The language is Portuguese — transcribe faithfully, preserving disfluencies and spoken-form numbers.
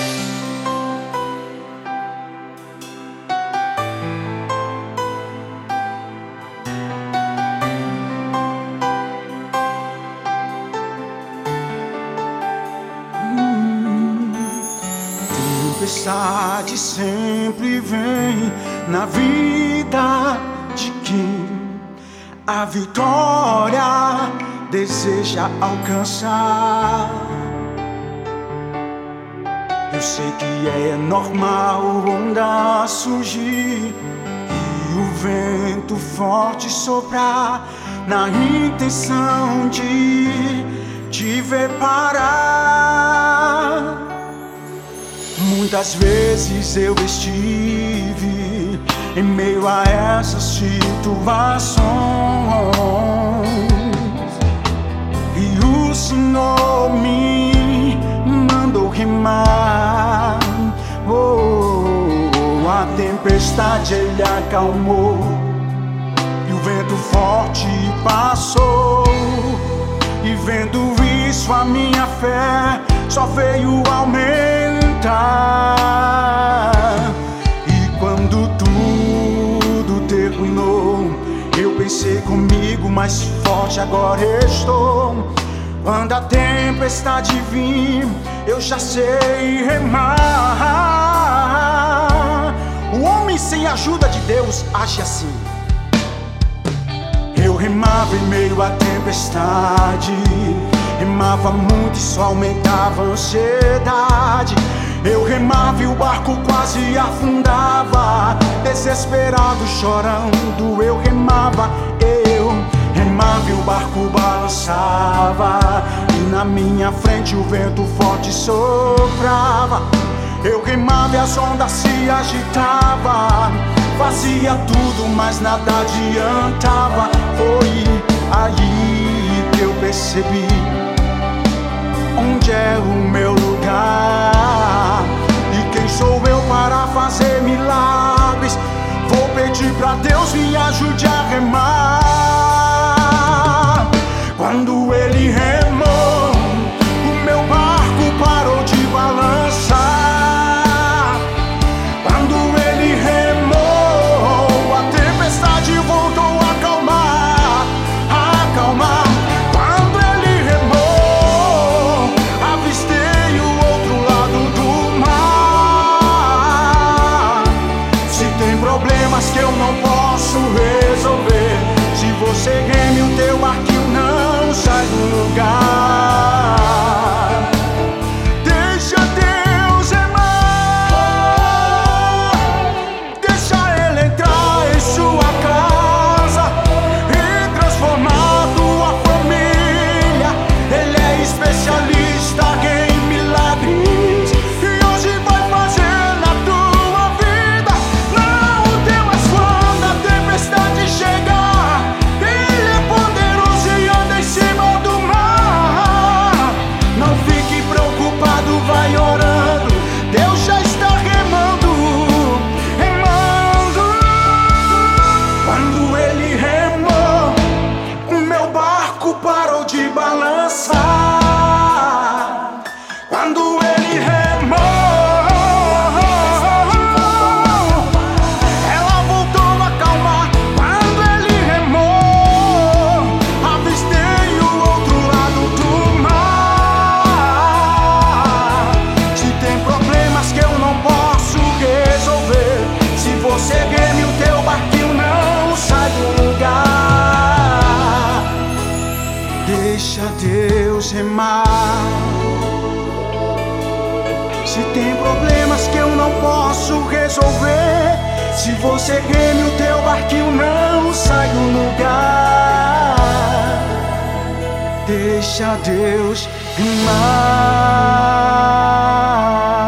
Tempestade sempre vem na vida de quem a vitória deseja alcançar. Eu sei que é normal onda surgir e o vento forte soprar na intenção de te ver parar. Muitas vezes eu estive em meio a essas situações e o Senhor me mandou remar. Oh, a tempestade Ele acalmou e o vento forte passou. E vendo isso a minha fé só veio aumentar. E quando tudo terminou, eu pensei comigo, mais forte agora estou. Quando a tempestade vir, eu já sei remar. O homem sem a ajuda de Deus age assim. Eu remava em meio à tempestade, remava muito e só aumentava a ansiedade. Eu remava e o barco quase afundava, desesperado, chorando, eu remava. Eu remava e o barco balançava, e na minha frente o vento forte soprava. Eu remava e as ondas se agitavam, fazia tudo, mas nada adiantava. Foi aí que eu percebi onde é o meu lugar e quem sou eu para fazer milagres. Vou pedir pra Deus me ajude a remar. Quando Ele remou, o meu barco parou de balançar. Quando Ele remou, a tempestade voltou a acalmar, a acalmar. Quando Ele remou, avistei o outro lado do mar. Se tem problemas que eu não posso resolver, se você reme o teu barquinho não sai do lugar. Deixa Deus remar, deixa Ele entrar em sua casa e transformar tua família. Ele é especialista em milagres e hoje vai fazer na tua vida. Não temas quando a tempestade chegar, Ele é poderoso e anda em cima do mar. Não fique preocupado, vai orando, Deus já está remando, remando. Quando Ele remou, o meu barco parou de balançar. Quando Ele remou, ela voltou a acalmar. Quando Ele remou, avistei o outro lado do mar. Se tem problemas que eu não posso resolver, se você reme o teu barquinho não sai do lugar. Deixa Deus remar. Se tem problemas que eu não posso resolver, se você reme o teu barquinho não sai do lugar. Deixa Deus remar.